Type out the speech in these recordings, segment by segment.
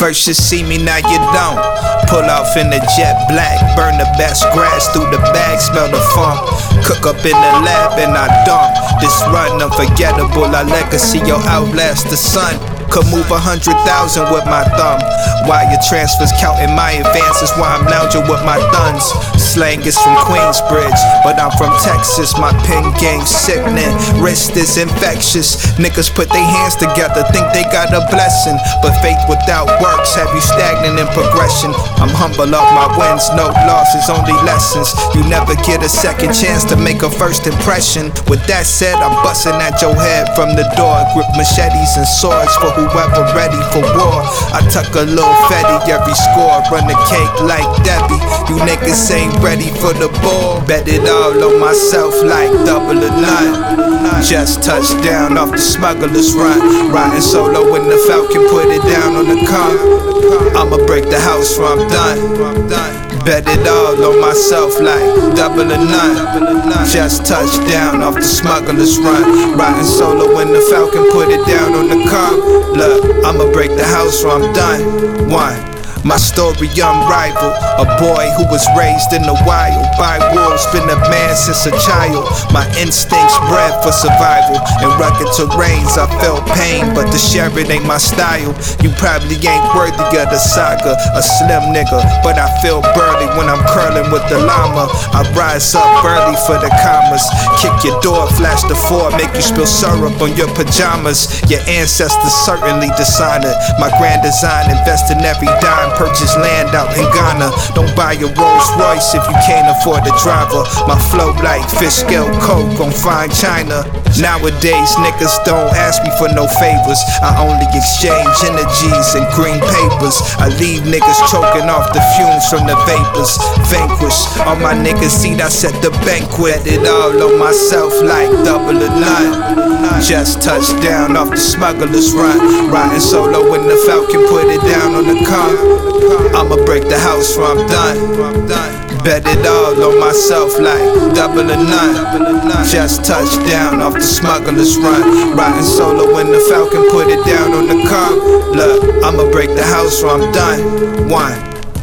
First you see me, now you don't. Pull off in the jet black, burn the best grass through the bag, smell the funk. Cook up in the lab and I dump. This run unforgettable, our legacy, yo, outlast the sun. Could move 100,000 with my thumb. Wire transfers counting my advances while I'm lounging with my thuns. Slang is from Queensbridge, but I'm from Texas. My pen game sickening, wrist is infectious. Niggas put their hands together, think they got a blessing, but faith without works have you stagnant in progression. I'm humble off my wins, no losses, only lessons. You never get a second chance to make a first impression. With that said, I'm busting at your head from the door. Grip machetes and swords for whoever ready for war. I tuck a little fetty every score, run the cake like Debbie. You niggas ain't ready for the ball. Bet it all on myself like double or none. Just touched down off the smuggler's run, riding solo when the Falcon put it down on the car. I'ma break the house where I'm done. Bet it all on myself like double or none. Just touched down off the smuggler's run, riding solo when the Falcon put it down on the car. Look, I'ma break the house where I'm done. One. My story unrivaled, a boy who was raised in the wild by wolves, been a man since a child. My instincts bred for survival. In rugged terrains I felt pain, but to share it ain't my style. You probably ain't worthy of the saga, a slim nigga, but I feel burly when I'm curling with the llama. I rise up early for the commas, kick your door, flash the 4, make you spill syrup on your pajamas. Your ancestors certainly decided. My grand design, invest in every dime, purchase land out in Ghana. Don't buy a Rolls Royce if you can't afford the driver. My flow like fish scale coke on fine china. Nowadays niggas don't ask me for no favors, I only exchange energies and green papers. I leave niggas choking off the fumes from the vapors. Vanquish all my niggas eat, I set the banquet. It all on myself like double or none. Just touched down off the smuggler's run, riding solo when the Falcon put it down on the car. I'ma break the house where I'm done. Bet it all on myself like double or none. Just touched down off the smuggler's run, riding solo when the Falcon put it down on the car. Look, I'ma break the house where I'm done. One.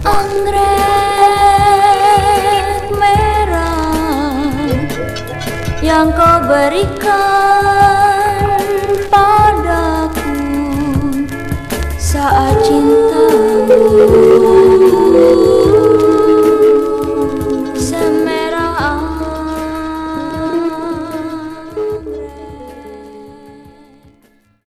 Anggrek merah yang kau berikan pada